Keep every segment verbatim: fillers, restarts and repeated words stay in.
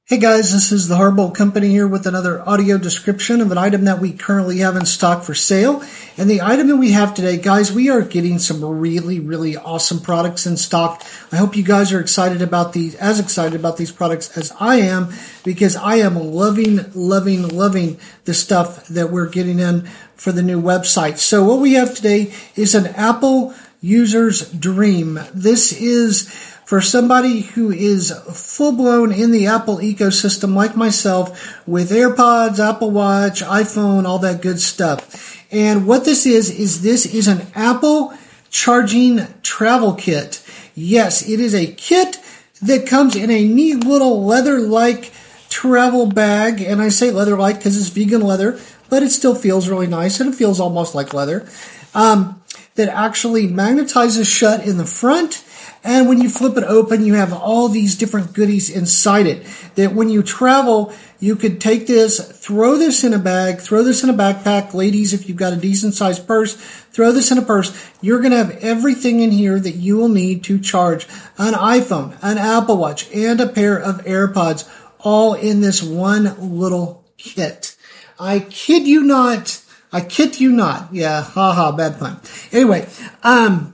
Hey guys, this is the Hardbolt Company here with another audio description of an item that we currently have in stock for sale. And the item that we have today, guys, we are getting some really, really awesome products in stock. I hope you guys are excited about these, as excited about these products as I am, because I am loving, loving, loving the stuff that we're getting in for the new website. So what we have today is an Apple user's dream. This is for somebody who is full-blown in the Apple ecosystem like myself with AirPods, Apple Watch, iPhone, all that good stuff. And what this is, is this is an Apple charging travel kit. Yes, it is a kit that comes in a neat little leather-like travel bag. And I say leather-like because it's vegan leather, but it still feels really nice and it feels almost like leather. Um, that actually magnetizes shut in the front. And when you flip it open, you have all these different goodies inside it. That when you travel, you could take this, throw this in a bag, throw this in a backpack. Ladies, if you've got a decent sized purse, throw this in a purse. You're going to have everything in here that you will need to charge an iPhone, an Apple Watch, and a pair of AirPods, all in this one little kit. I kid you not. I kid you not. Yeah, haha, bad pun. Anyway, um...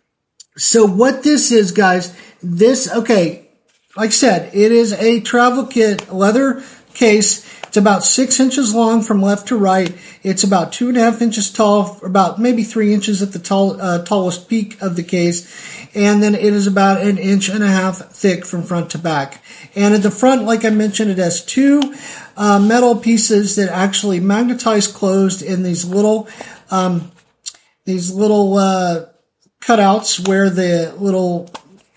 So what this is, guys, this, okay, like I said, it is a travel kit, leather case. It's about six inches long from left to right. It's about two and a half inches tall, about maybe three inches at the tall, uh, tallest peak of the case. And then it is about an inch and a half thick from front to back. And at the front, like I mentioned, it has two uh, metal pieces that actually magnetize closed in these little, um, these little, uh, cutouts where the little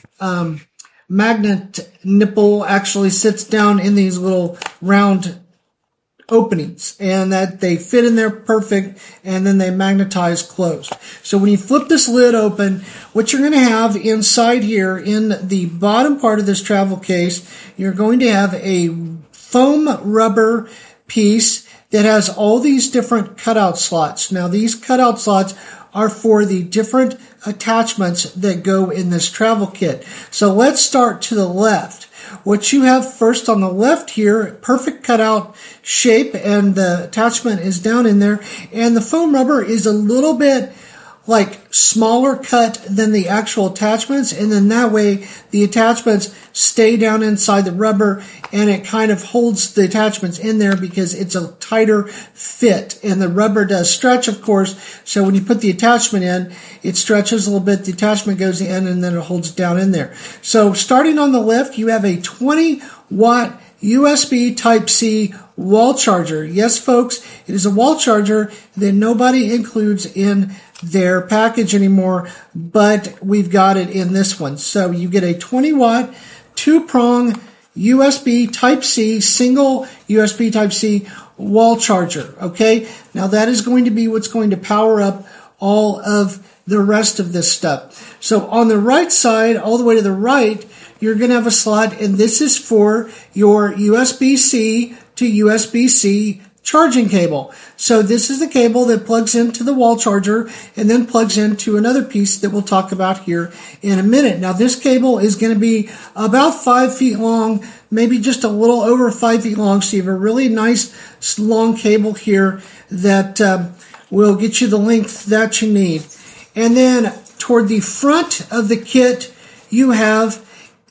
um, magnet nipple actually sits down in these little round openings, and that they fit in there perfect, and then they magnetize closed. So when you flip this lid open, what you're going to have inside here in the bottom part of this travel case, you're going to have a foam rubber piece that has all these different cutout slots. Now these cutout slots are for the different attachments that go in this travel kit. So let's start to the left. What you have first on the left here, perfect cutout shape, and the attachment is down in there. And the foam rubber is a little bit like smaller cut than the actual attachments, and then that way the attachments stay down inside the rubber, and it kind of holds the attachments in there because it's a tighter fit. And the rubber does stretch, of course, so when you put the attachment in, it stretches a little bit, the attachment goes in, and then it holds it down in there. So starting on the left, you have a twenty watt U S B Type-C wall charger. Yes, folks, it is a wall charger that nobody includes in their package anymore, but we've got it in this one. So you get a twenty watt, two prong U S B Type-C, single U S B Type-C wall charger. Okay. Now that is going to be what's going to power up all of the rest of this stuff. So on the right side, all the way to the right, you're going to have a slot, and this is for your U S B-C to U S B-C charging cable. So this is the cable that plugs into the wall charger and then plugs into another piece that we'll talk about here in a minute. Now this cable is going to be about five feet long, maybe just a little over five feet long. So you have a really nice long cable here that um, will get you the length that you need. And then toward the front of the kit, you have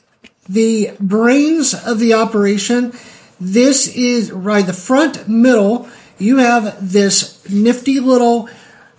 the brains of the operation. This is right the front middle. You have this nifty little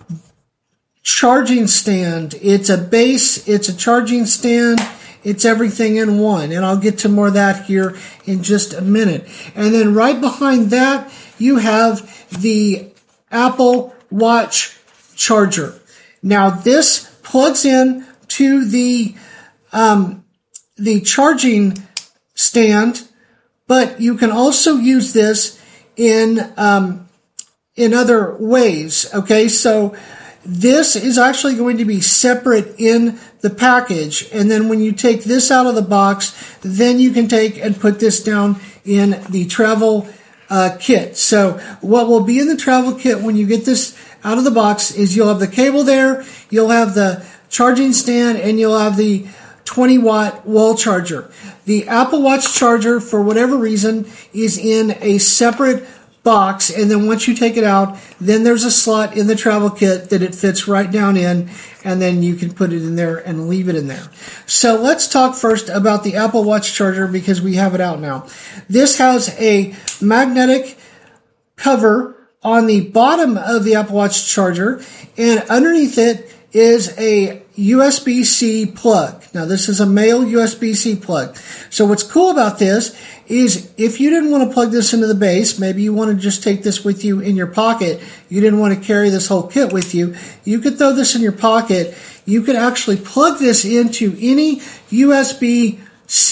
charging stand. It's a base. It's a charging stand. It's everything in one. And I'll get to more of that here in just a minute. And then right behind that, you have the Apple Watch charger. Now this plugs in to the, um, the charging stand, but you can also use this in um, in other ways. Okay, so this is actually going to be separate in the package, and then when you take this out of the box, then you can take and put this down in the travel uh, kit. So what will be in the travel kit when you get this out of the box is you'll have the cable there, you'll have the charging stand, and you'll have the twenty watt wall charger. The Apple Watch charger, for whatever reason, is in a separate box, and then once you take it out, then there's a slot in the travel kit that it fits right down in, and then you can put it in there and leave it in there. So let's talk first about the Apple Watch charger because we have it out now. This has a magnetic cover on the bottom of the Apple Watch charger, and underneath it is a U S B C plug. Now, this is a male U S B C plug. So what's cool about this is if you didn't want to plug this into the base, maybe you want to just take this with you in your pocket, you didn't want to carry this whole kit with you, you could throw this in your pocket. You could actually plug this into any U S B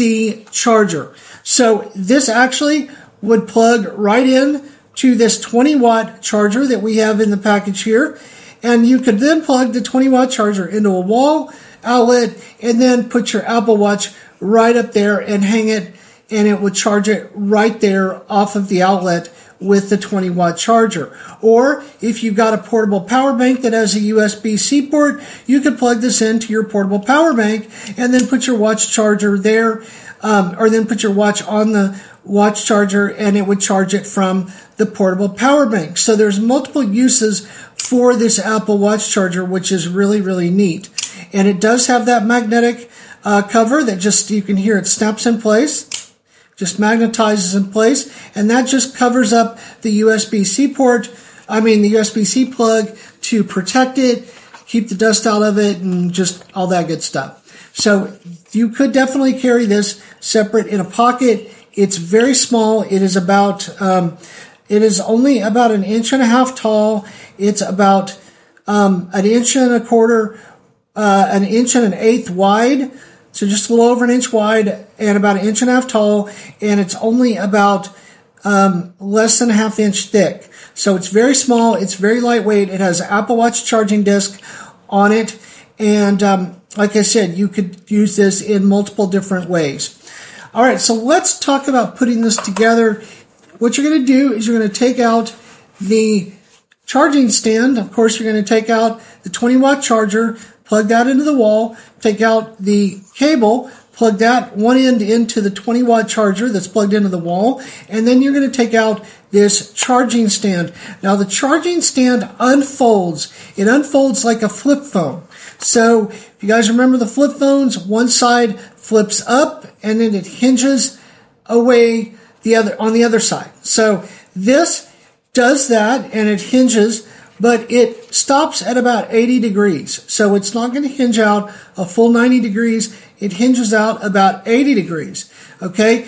C charger. So this actually would plug right in to this twenty watt charger that we have in the package here. And you could then plug the twenty watt charger into a wall outlet and then put your Apple Watch right up there and hang it, and it would charge it right there off of the outlet with the twenty watt charger. Or if you've got a portable power bank that has a U S B C port, you could plug this into your portable power bank and then put your watch charger there, um, or then put your watch on the watch charger and it would charge it from the portable power bank. So there's multiple uses for this Apple Watch charger, which is really, really neat. And it does have that magnetic uh, cover that just, you can hear it snaps in place, just magnetizes in place, and that just covers up the U S B C port, I mean the U S B C plug to protect it, keep the dust out of it, and just all that good stuff. So you could definitely carry this separate in a pocket. It's very small. It is about, um, it is only about an inch and a half tall. It's about um, an inch and a quarter, uh, an inch and an eighth wide. So just a little over an inch wide and about an inch and a half tall. And it's only about um, less than a half inch thick. So it's very small. It's very lightweight. It has Apple Watch charging disc on it. And um, like I said, you could use this in multiple different ways. All right, so let's talk about putting this together. What you're going to do is you're going to take out the charging stand. Of course, you're going to take out the twenty watt charger, plug that into the wall, take out the cable, plug that one end into the twenty watt charger that's plugged into the wall, and then you're going to take out this charging stand. Now, the charging stand unfolds. It unfolds like a flip phone. So, if you guys remember the flip phones, one side flips up and then it hinges away the other on the other side. So this does that and it hinges, but it stops at about eighty degrees. So it's not going to hinge out a full ninety degrees. It hinges out about eighty degrees. Okay.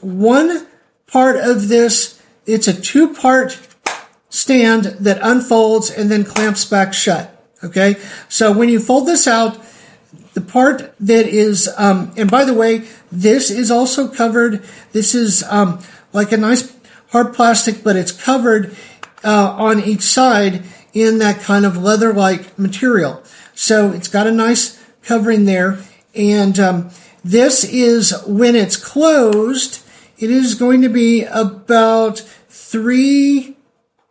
One part of this, it's a two part stand that unfolds and then clamps back shut. Okay. So when you fold this out, the part that is, um, and by the way, this is also covered. This is, um, like a nice hard plastic, but it's covered, uh, on each side in that kind of leather-like material. So it's got a nice covering there. And, um, this is when it's closed, it is going to be about three,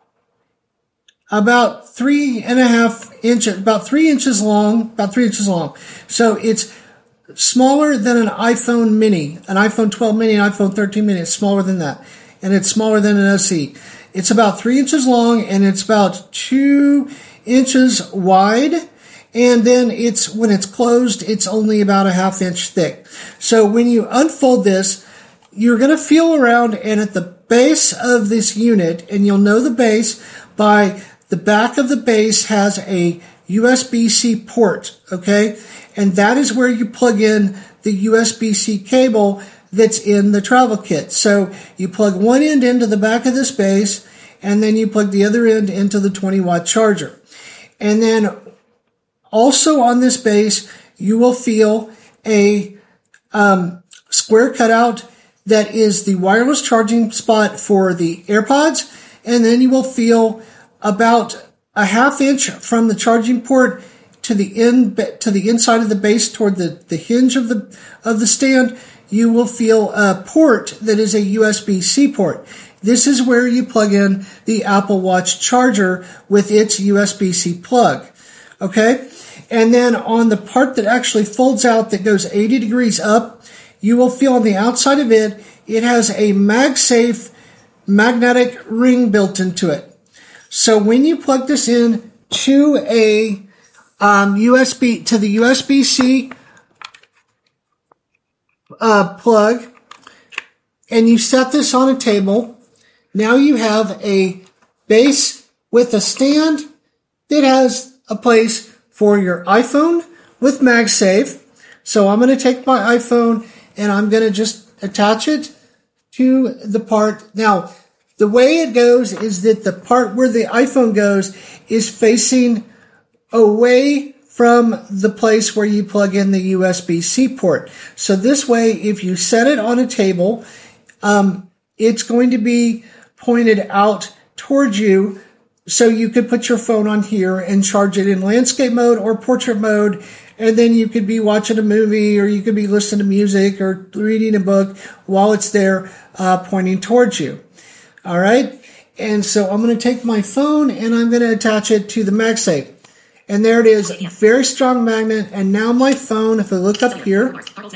about three and a half inches, about three inches long, about three inches long. So it's smaller than an iPhone mini, an iPhone twelve mini, an iPhone thirteen mini. It's smaller than that. And it's smaller than an S E. It's about three inches long and it's about two inches wide. And then it's, when it's closed, it's only about a half inch thick. So when you unfold this, you're going to feel around, and at the base of this unit, and you'll know the base by the back of the base has a U S B C port, okay? And that is where you plug in the U S B C cable that's in the travel kit. So you plug one end into the back of this base, and then you plug the other end into the twenty watt charger. And then also on this base, you will feel a um, square cutout that is the wireless charging spot for the AirPods. And then you will feel about a half inch from the charging port to the in to the inside of the base toward the, the hinge of the of the stand, you will feel a port that is a U S B C port. This is where you plug in the Apple Watch charger with its U S B C plug. Okay? And then on the part that actually folds out that goes eighty degrees up, you will feel on the outside of it, it has a MagSafe magnetic ring built into it. So when you plug this in to a um, U S B, to the U S B-C uh, plug, and you set this on a table, now you have a base with a stand that has a place for your iPhone with MagSafe. So I'm going to take my iPhone and I'm going to just attach it to the part. Now, the way it goes is that the part where the iPhone goes is facing away from the place where you plug in the U S B-C port. So this way, if you set it on a table, um, it's going to be pointed out towards you, so you could put your phone on here and charge it in landscape mode or portrait mode, and then you could be watching a movie, or you could be listening to music or reading a book while it's there uh, pointing towards you. All right? And so I'm going to take my phone and I'm going to attach it to the MagSafe. And there it is, very strong magnet. And now my phone, if I look up here,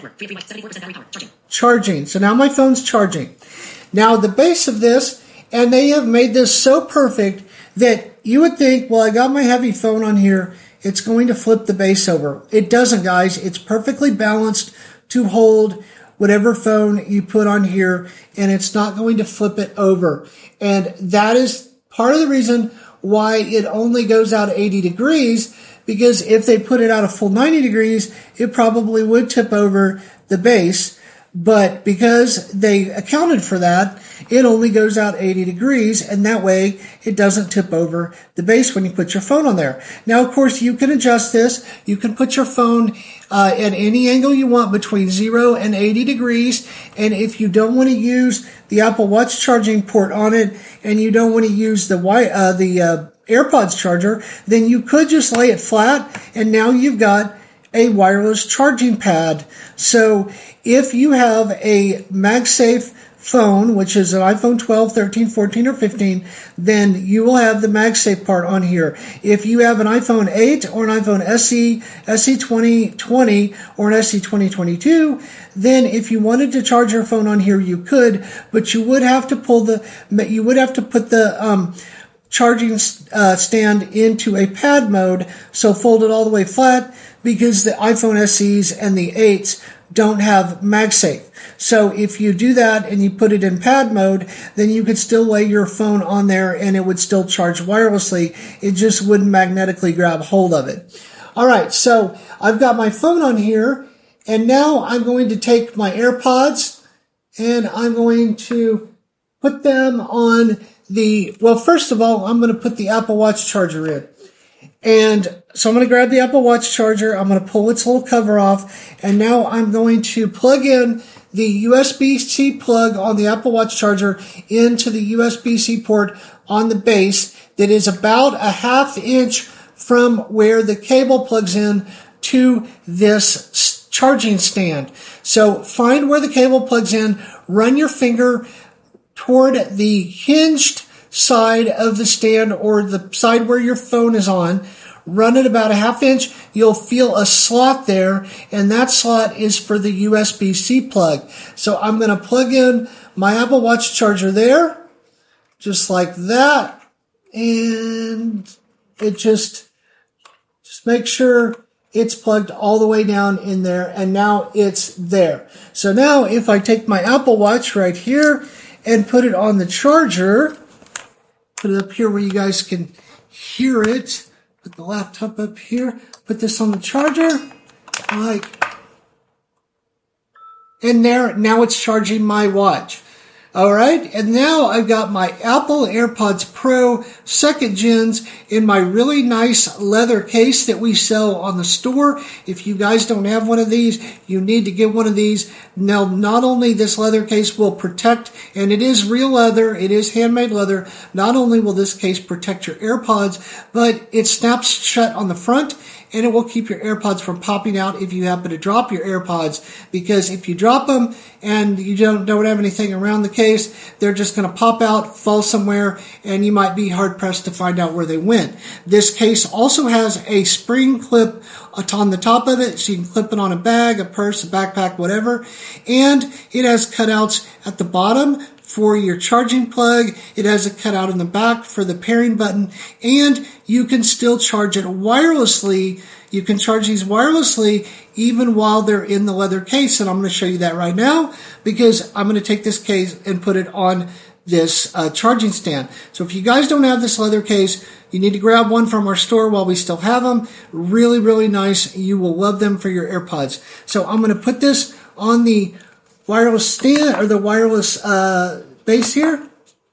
charging. So now my phone's charging. Now the base of this, and they have made this so perfect that you would think, well, I got my heavy phone on here, it's going to flip the base over. It doesn't, guys. It's perfectly balanced to hold whatever phone you put on here, and it's not going to flip it over. And that is part of the reason why it only goes out eighty degrees, because if they put it out a full ninety degrees, it probably would tip over the base. But because they accounted for that, it only goes out eighty degrees, and that way it doesn't tip over the base when you put your phone on there. Now, of course, you can adjust this. You can put your phone uh, at any angle you want between zero and eighty degrees. And if you don't want to use the Apple Watch charging port on it, and you don't want to use the uh, the uh, AirPods charger, then you could just lay it flat, and now you've got a wireless charging pad. So if you have a MagSafe phone, which is an iPhone twelve, thirteen, fourteen, or fifteen, then you will have the MagSafe part on here. If you have an iPhone eight or an iPhone S E, S E twenty twenty, or an S E twenty twenty-two, then if you wanted to charge your phone on here, you could, but you would have to pull the, you would have to put the, um, charging uh, stand into a pad mode, so fold it all the way flat, because the iPhone S Es and the eights don't have MagSafe. So if you do that and you put it in pad mode, then you could still lay your phone on there and it would still charge wirelessly. It just wouldn't magnetically grab hold of it. All right, so I've got my phone on here, and now I'm going to take my AirPods and I'm going to put them on the, well, first of all, I'm going to put the Apple Watch charger in. And so I'm going to grab the Apple Watch charger. I'm going to pull its little cover off. And now I'm going to plug in the U S B-C plug on the Apple Watch charger into the U S B-C port on the base that is about a half inch from where the cable plugs in to this charging stand. So find where the cable plugs in, run your finger toward the hinged side of the stand, or the side where your phone is on. Run it about a half inch. You'll feel a slot there, and that slot is for the U S B-C plug. So I'm going to plug in my Apple Watch charger there, just like that, and it just, just make sure it's plugged all the way down in there, and now it's there. So now if I take my Apple Watch right here and put it on the charger, put it up here where you guys can hear it. Put the laptop up here. Put this on the charger. Like, and there, now it's charging my watch. All right. And now I've got my Apple AirPods Pro second gens in my really nice leather case that we sell on the store. If you guys don't have one of these, you need to get one of these. Now, not only this leather case will protect, and it is real leather, it is handmade leather, not only will this case protect your AirPods, but it snaps shut on the front and it will keep your AirPods from popping out if you happen to drop your AirPods, because if you drop them and you don't, don't have anything around the case, they're just going to pop out, fall somewhere, and you might be hard pressed to find out where they went. This case also has a spring clip on the top of it, so you can clip it on a bag, a purse, a backpack, whatever, and it has cutouts at the bottom for your charging plug. It has a cutout in the back for the pairing button, and you can still charge it wirelessly. You can charge these wirelessly even while they're in the leather case, and I'm going to show you that right now, because I'm going to take this case and put it on this uh, charging stand. So if you guys don't have this leather case, you need to grab one from our store while we still have them. Really, really nice. You will love them for your AirPods. So I'm going to put this on the wireless stand, or the wireless uh, base here.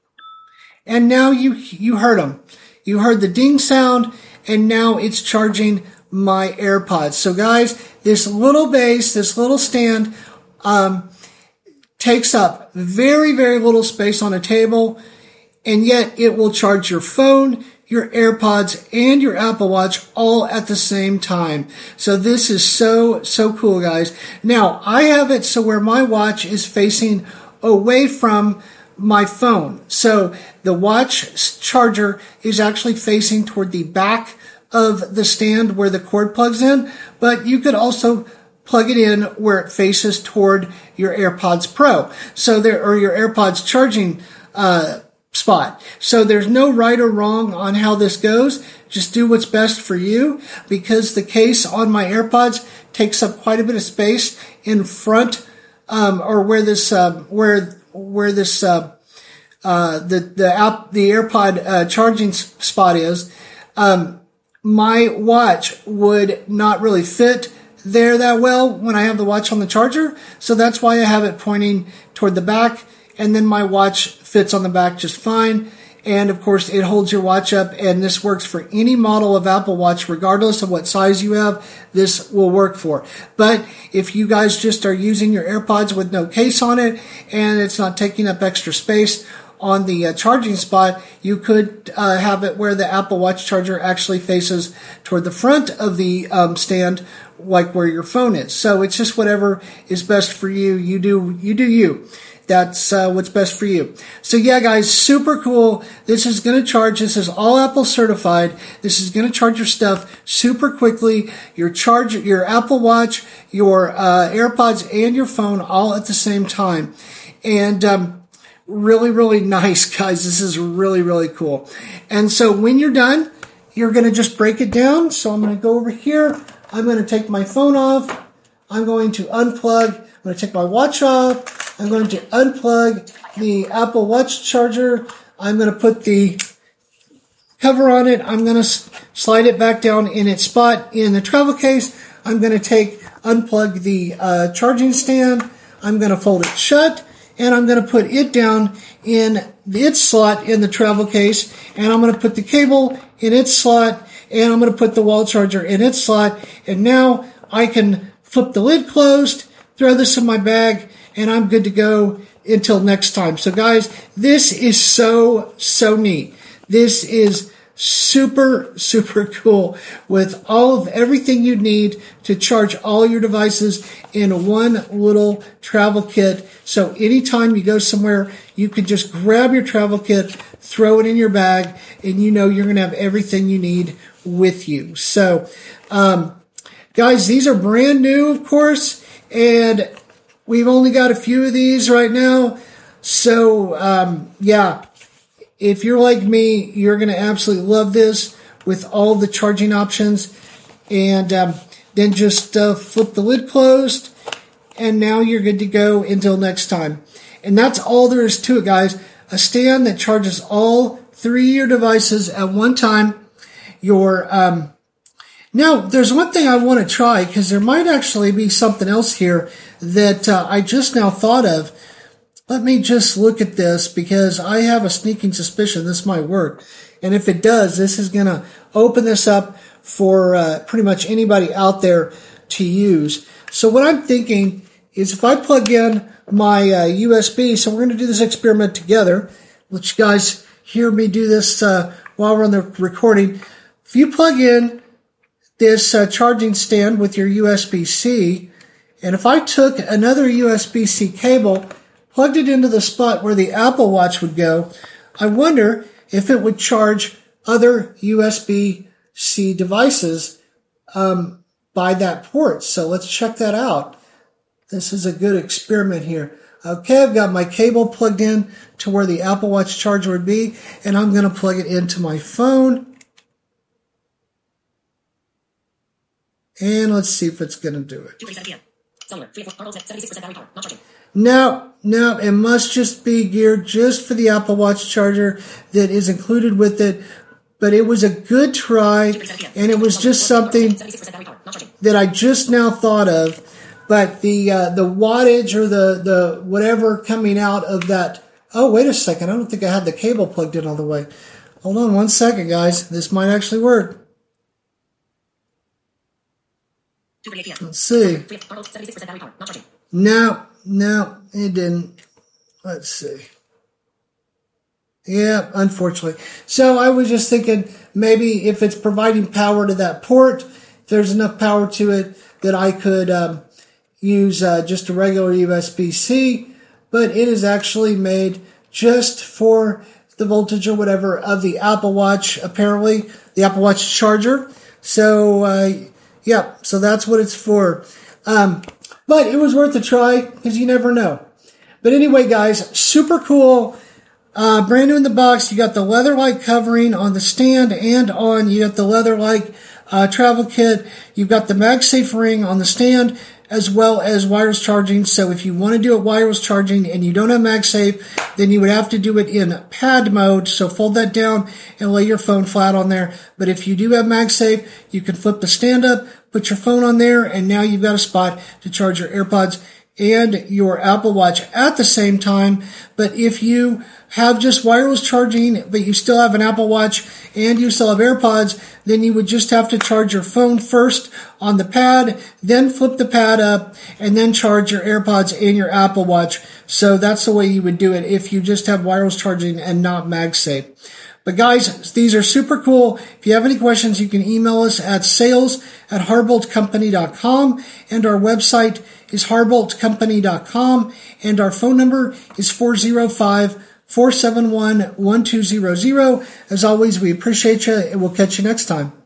And now you you heard them. You heard the ding sound, and now it's charging my AirPods. So guys, this little base, this little stand, um, takes up very, very little space on a table, and yet it will charge your phone, your AirPods, and your Apple Watch all at the same time. So this is so, so cool, guys. Now, I have it so where my watch is facing away from my phone. So the watch charger is actually facing toward the back of the stand where the cord plugs in, but you could also plug it in where it faces toward your AirPods Pro. So there, or your AirPods charging, uh, spot. So there's no right or wrong on how this goes. Just do what's best for you, because the case on my AirPods takes up quite a bit of space in front, um, or where this, uh, where, where this, uh, uh, the, the app, the AirPod, uh, charging spot is. Um, my watch would not really fit there that well when I have the watch on the charger. So that's why I have it pointing toward the back, and then my watch fits on the back just fine. And of course, it holds your watch up, and this works for any model of Apple Watch, regardless of what size you have. This will work for. But if you guys just are using your AirPods with no case on it, and it's not taking up extra space on the uh, charging spot, you could uh, have it where the Apple Watch charger actually faces toward the front of the um, stand, like where your phone is. So it's just whatever is best for you. You do, you do you. That's uh, what's best for you. So yeah, guys, super cool. This is going to charge. This is all Apple certified. This is going to charge your stuff super quickly. Your charge, your Apple Watch, your uh, AirPods, and your phone all at the same time. And um, really, really nice, guys. This is really, really cool. And so when you're done, you're going to just break it down. So I'm going to go over here. I'm going to take my phone off. I'm going to unplug. I'm going to take my watch off. I'm going to unplug the Apple Watch charger. I'm going to put the cover on it. I'm going to slide it back down in its spot in the travel case. I'm going to take, unplug the uh, charging stand. I'm going to fold it shut, and I'm going to put it down in its slot in the travel case. And I'm going to put the cable in its slot, and I'm going to put the wall charger in its slot. And now I can flip the lid closed, throw this in my bag, and I'm good to go until next time. So guys, this is so, so neat. This is super, super cool with all of everything you need to charge all your devices in one little travel kit. So anytime you go somewhere, you can just grab your travel kit, throw it in your bag, and you know you're going to have everything you need with you. So, um, guys, these are brand new, of course, and we've only got a few of these right now. So, um, yeah, if you're like me, you're going to absolutely love this with all the charging options. And um, then just uh, flip the lid closed, and now you're good to go until next time. And that's all there is to it, guys. A stand that charges all three of your devices at one time. Your um, Now, there's one thing I want to try, because there might actually be something else here that uh, I just now thought of. Let me just look at this, because I have a sneaking suspicion this might work. And if it does, this is going to open this up for uh, pretty much anybody out there to use. So what I'm thinking is, if I plug in my uh, U S B, so we're going to do this experiment together. Let you guys hear me do this uh, while we're on the recording. If you plug in this uh, charging stand with your U S B C, and if I took another U S B C cable, plugged it into the spot where the Apple Watch would go, I wonder if it would charge other U S B C devices um, by that port. So let's check that out. This is a good experiment here. Okay, I've got my cable plugged in to where the Apple Watch charger would be, and I'm going to plug it into my phone. And let's see if it's going to do it. No, no, it must just be geared just for the Apple Watch charger that is included with it. But it was a good try, and it was just something that I just now thought of. But the uh, the wattage or the, the whatever coming out of that... Oh, wait a second. I don't think I had the cable plugged in all the way. Hold on one second, guys. This might actually work. Let's see. No, no, it didn't. Let's see. Yeah, unfortunately. So I was just thinking maybe if it's providing power to that port, if there's enough power to it that I could um, use uh, just a regular U S B C, but it is actually made just for the voltage or whatever of the Apple Watch, apparently, the Apple Watch charger. So, uh, yeah, so that's what it's for. Um, but it was worth a try because you never know. But anyway, guys, super cool. Uh, brand new in the box. You got the leather-like covering on the stand and on, you got the leather-like uh, travel kit. You've got the MagSafe ring on the stand as well as wireless charging. So if you want to do it wireless charging and you don't have MagSafe, then you would have to do it in pad mode. So fold that down and lay your phone flat on there. But if you do have MagSafe, you can flip the stand up, put your phone on there, and now you've got a spot to charge your AirPods and your Apple Watch at the same time. But if you have just wireless charging, but you still have an Apple Watch and you still have AirPods, then you would just have to charge your phone first on the pad, then flip the pad up, and then charge your AirPods and your Apple Watch. So that's the way you would do it if you just have wireless charging and not MagSafe. But guys, these are super cool. If you have any questions, you can email us at sales at harbolt company dot com, and our website is harbolt company dot com, and our phone number is four oh five, four seven one, one two zero zero. As always, we appreciate you, and we'll catch you next time.